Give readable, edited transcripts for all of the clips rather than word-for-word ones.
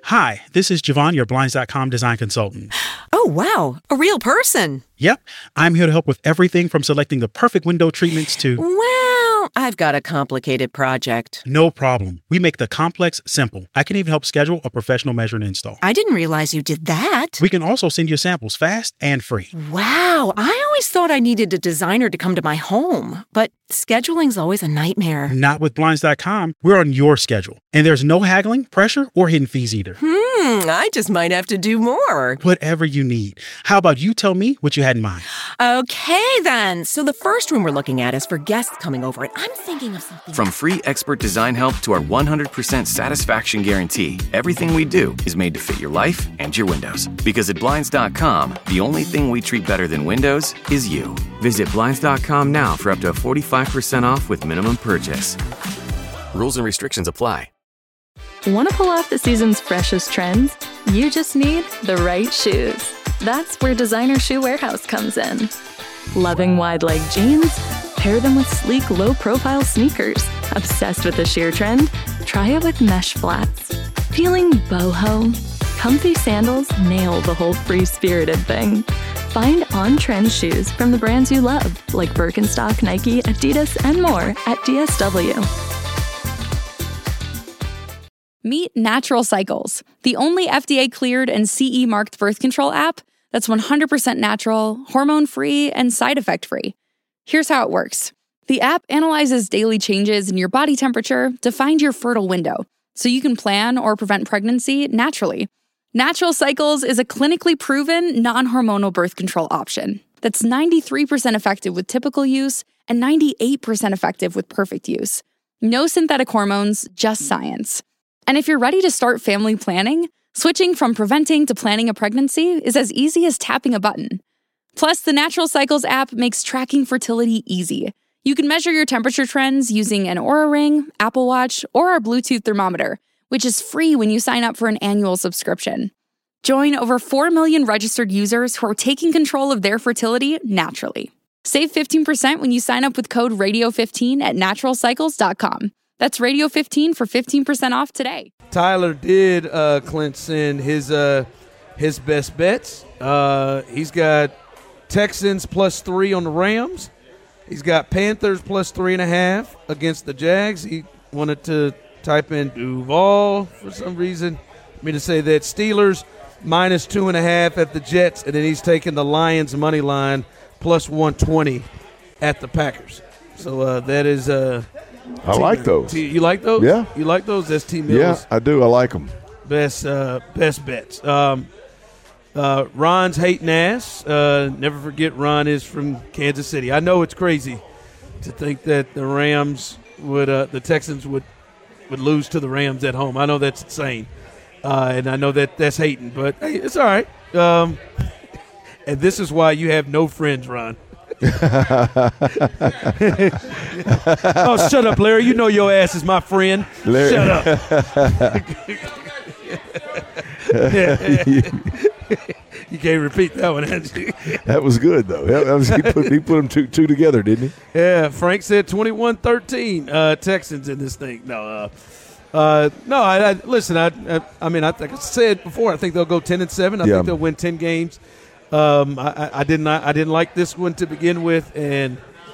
Hi, this is Javon, your Blinds.com design consultant. Oh, wow. A real person. Yep, I'm here to help with everything from selecting the perfect window treatments to... Well, I've got a complicated project. No problem. We make the complex simple. I can even help schedule a professional measure and install. I didn't realize you did that. We can also send you samples fast and free. Wow, I always thought I needed a designer to come to my home, but scheduling's always a nightmare. Not with Blinds.com. We're on your schedule. And there's no haggling, pressure, or hidden fees either. I just might have to do more. Whatever you need. How about you tell me what you had in mind? Okay, then. So the first room we're looking at is for guests coming over, and I'm thinking of something... From free expert design help to our 100% satisfaction guarantee, everything we do is made to fit your life and your windows. Because at Blinds.com, the only thing we treat better than windows is you. Visit Blinds.com now for up to 45% off with minimum purchase. Rules and restrictions apply. Want to pull off the season's freshest trends? You just need the right shoes. That's where Designer Shoe Warehouse comes in. Loving wide-leg jeans? Pair them with sleek, low-profile sneakers. Obsessed with the sheer trend? Try it with mesh flats. Feeling boho? Comfy sandals nail the whole free-spirited thing. Find on-trend shoes from the brands you love, like Birkenstock, Nike, Adidas, and more at DSW. Meet Natural Cycles, the only FDA-cleared and CE-marked birth control app that's 100% natural, hormone-free, and side effect-free. Here's how it works. The app analyzes daily changes in your body temperature to find your fertile window, so you can plan or prevent pregnancy naturally. Natural Cycles is a clinically proven, non-hormonal birth control option that's 93% effective with typical use and 98% effective with perfect use. No synthetic hormones, just science. And if you're ready to start family planning, switching from preventing to planning a pregnancy is as easy as tapping a button. Plus, the Natural Cycles app makes tracking fertility easy. You can measure your temperature trends using an Oura Ring, Apple Watch, or our Bluetooth thermometer, which is free when you sign up for an annual subscription. Join over 4 million registered users who are taking control of their fertility naturally. Save 15% when you sign up with code RADIO15 at naturalcycles.com. That's Radio 15 for 15% off today. Tyler did, Clint, send his best bets. He's got Texans +3 on the Rams. He's got Panthers +3.5 against the Jags. He wanted to type in Duval for some reason. I mean to say that Steelers -2.5 at the Jets, and then he's taking the Lions money line +120 at the Packers. So that is I like those. You like those? Yeah. You like those? That's T. Mills. Yeah, I do. I like them. Best bets. Ron's hating ass. Never forget Ron is from Kansas City. I know it's crazy to think that the Rams the Texans would lose to the Rams at home. I know that's insane. And I know that's hating, but hey, it's all right. And this is why you have no friends, Ron. Oh, shut up, Larry. You know your ass is my friend. Larry. Shut up. You can't repeat that one, had you? That was good, though. He put them two together, didn't he? Yeah, Frank said 21-13 Texans in this thing. No, listen, I mean, I think I said before, I think they'll go 10-7. I think they'll win 10 games. I didn't like this one to begin with, and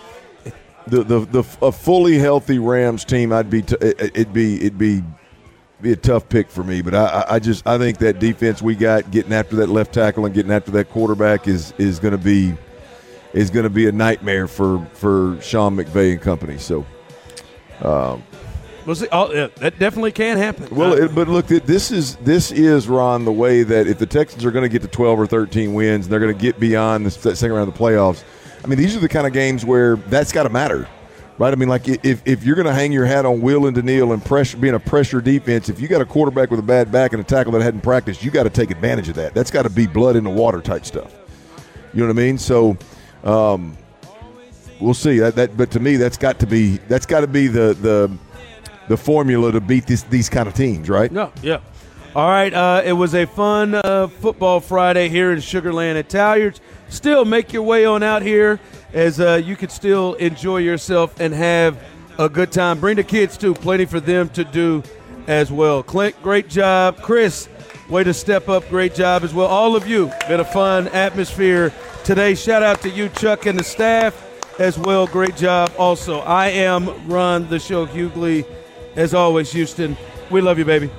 a fully healthy Rams team, it'd be a tough pick for me. But I think that defense we got getting after that left tackle and getting after that quarterback is going to be a nightmare for Sean McVay and company. So. We'll see. That definitely can happen. Well, but look, this is Ron, the way that if the Texans are going to get to 12 or 13 wins and they're going to get beyond the second round of the playoffs, I mean, these are the kind of games where that's got to matter, right? I mean, like if you're going to hang your hat on Will and Daniil and being a pressure defense, if you got a quarterback with a bad back and a tackle that hadn't practiced, you got to take advantage of that. That's got to be blood in the water type stuff. You know what I mean? So we'll see. But to me, that's got to be the formula to beat these kind of teams, right? Yeah. All right, it was a fun football Friday here in Sugar Land at Talyards. Still make your way on out here as you could still enjoy yourself and have a good time. Bring the kids, too. Plenty for them to do as well. Clint, great job. Chris, way to step up. Great job as well. All of you, been a fun atmosphere today. Shout out to you, Chuck, and the staff as well. Great job also. I am Ron the Show Hughley. As always, Houston, we love you, baby.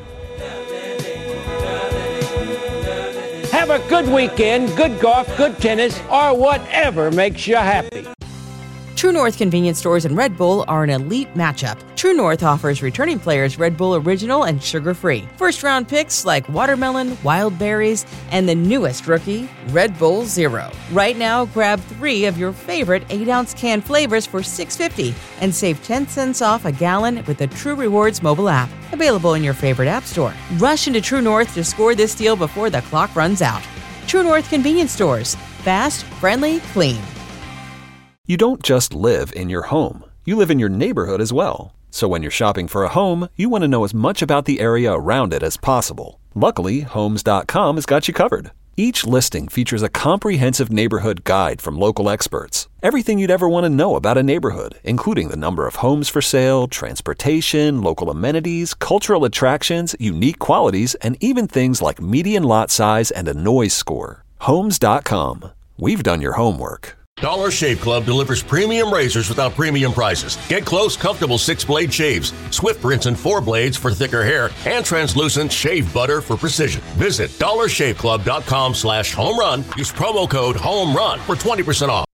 Have a good weekend, good golf, good tennis, or whatever makes you happy. True North convenience stores and Red Bull are an elite matchup. True North offers returning players Red Bull Original and sugar-free. First-round picks like watermelon, wild berries, and the newest rookie, Red Bull Zero. Right now, grab 3 of your favorite 8-ounce can flavors for $6.50 and save 10 cents off a gallon with the True Rewards mobile app. Available in your favorite app store. Rush into True North to score this deal before the clock runs out. True North convenience stores. Fast, friendly, clean. You don't just live in your home. You live in your neighborhood as well. So when you're shopping for a home, you want to know as much about the area around it as possible. Luckily, Homes.com has got you covered. Each listing features a comprehensive neighborhood guide from local experts. Everything you'd ever want to know about a neighborhood, including the number of homes for sale, transportation, local amenities, cultural attractions, unique qualities, and even things like median lot size and a noise score. Homes.com. We've done your homework. Dollar Shave Club delivers premium razors without premium prices. Get close, comfortable 6-blade shaves, swift rinse and 4 blades for thicker hair, and translucent shave butter for precision. Visit dollarshaveclub.com/homerun. Use promo code HOMERUN for 20% off.